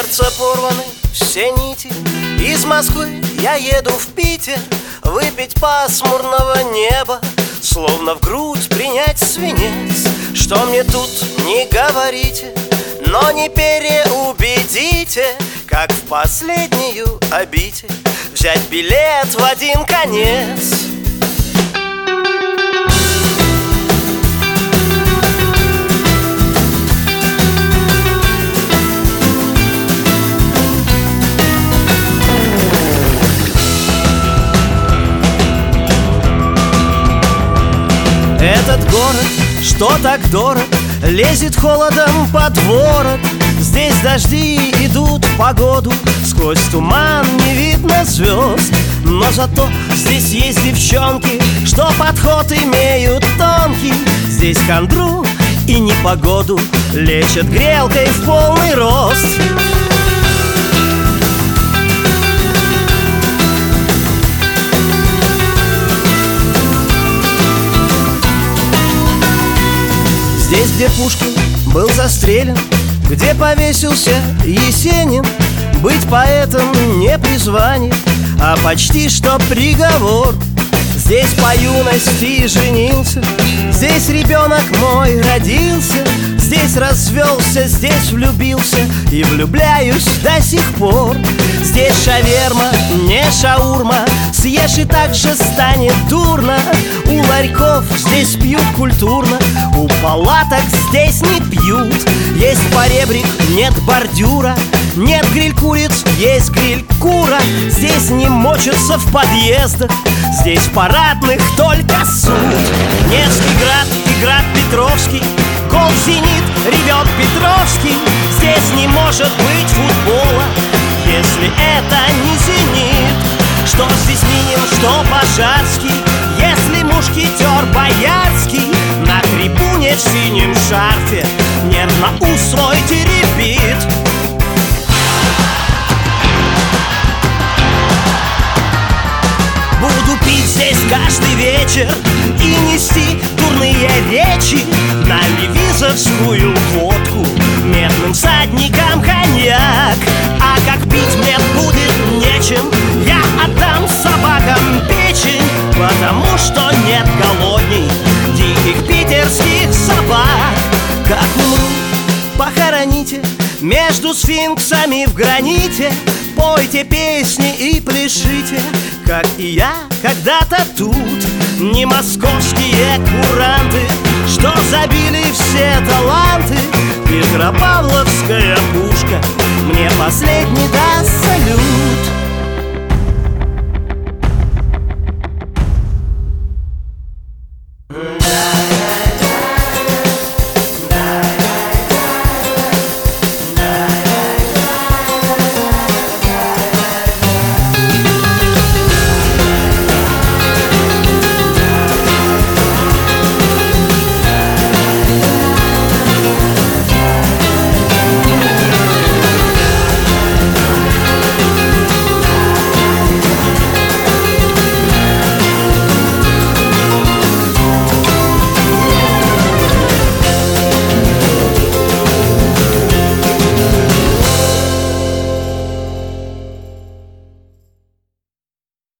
сердца порваны все нити. Из Москвы я еду в Питер выпить пасмурного неба, словно в грудь принять свинец. Что мне тут не говорите, но не переубедите, как в последнюю обитель взять билет в один конец. Этот город, что так дорог, лезет холодом под ворот. Здесь дожди идут в погоду, сквозь туман не видно звезд. Но зато здесь есть девчонки, что подход имеют тонкий. Здесь хандру и непогоду лечат грелкой в полный рост. Здесь, где Пушкин был застрелен, где повесился Есенин, быть поэтом не призвание, а почти что приговор. Здесь по юности женился, здесь ребенок мой родился, здесь развелся, здесь влюбился и влюбляюсь до сих пор. Здесь шаверма, не шаурма, съешь и так же станет дурно. У ларьков здесь пьют культурно, у палаток здесь не пьют. Есть поребрик, нет бордюра, нет гриль-куриц, есть гриль-кура. Здесь не мочатся в подъездах, здесь парадных только суд. Невский град и град Петровский, гол «Зенит» ревет Петровский. Здесь не может быть футбола, если это не «Зенит». Что здесь Минин, что Пожарский, если мушкетер Боярский на трибуне в синем шарфе нервно ус свой теребит. Буду пить здесь каждый вечер и нести дурные речи, на левизовскую водку медным всадникам коньяк. А как пить мне будет нечем, я отдам собакам печень, потому что нет голодней диких питерских собак. Как умру, похороните между сфинксами в граните, пойте песни и пляшите, как и я когда-то тут. Не московские куранты, что забили все таланты, Петропавловская пушка мне последний даст салют.